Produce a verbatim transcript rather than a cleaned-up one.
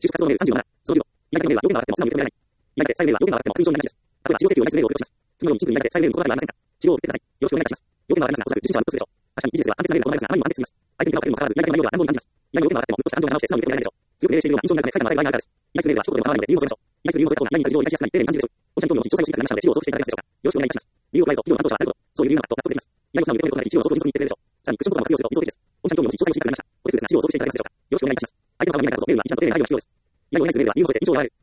就職活動レベルさんじゅうなな、そのきゅう度。意外とメールは要件が上がっても素直に受け止められない。意外と再メールは要件が上がっても文章になりがちです。例えば、使用請求を内接メールを送ります。次のようにシンプルに意外と再メールの心当たりはありませんか？使用を送ってください。よろしくお願いいたします。要件が上がりますが、おそらく受信者は無数でしょう。確かにビジネスでは完璧なメールが好まれますが、あまりにも安定すぎます。相手に手間をかけるにもかかわらず、意外と内容が乱暴に感じます。意外に要件が上がっても、ぐっとした感情が直して素直に受け止められないでしょう。強く命令しているような印象になるため、書いたまでが意外なからです。依頼するメールは一言でも構わないので、理由を添えましょう。依頼する理由を添えた方が意外に事情を理解しやすくなり、丁寧に感じるでしょう。御社に興味を持ち、調査をしていただきましたので、資料を送付していただけますでしょうか。よろしくお願いいたします。理由を加えると、企業の担当者は、なるほど、そういう理由なのかと納得できます。依頼を素直に受け止めることなり、一応を送付に行ってくれるでしょう。さらに、クッションボタンを活用すると、理想的です。御社に興味を持ち、調査をしていただきました。これ痛切な資料を送付していただけますでしょうか。よろしくお願いいたします。相手の顔が見えないからこそ、メールは一段と丁寧な配慮が必要です。依頼をお願いするメールは理由を添えて印象を表れる。